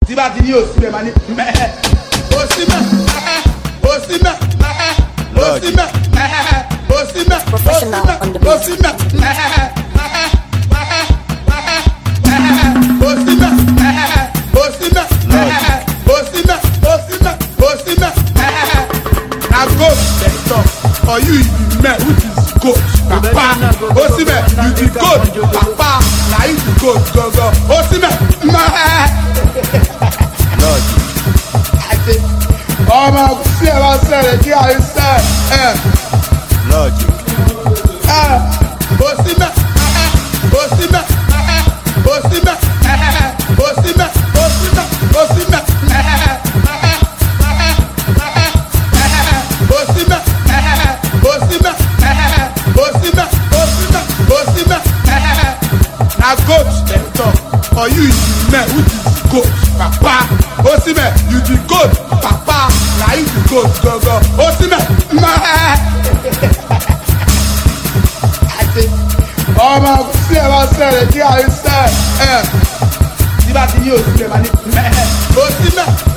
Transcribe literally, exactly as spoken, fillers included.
tí bá ti ní òsínbẹ̀ máa ní mẹ́ẹ̀ òsínbẹ̀ òsínbẹ̀ òsínbẹ̀ òsínbẹ̀ òsínbẹ̀ òsínbẹ̀. For you, you be man, which is goat, papa. Osimhen, you be goat, papa. Now you be goat, go go. Osimhen, man. Lord. I think, oh my, see what I said, the guy said, eh. Lord. Eh, Osimhen, Osimhen, Osimhen, Osimhen, Osimhen, Osimhen. Goat, for you, you be man, which is goat, papa. Osimhen, you be goat, papa. Now you be goat, go go. Osimhen, man. I think, oh my, see what I said, the guy said, eh. See what you use, man. Osimhen.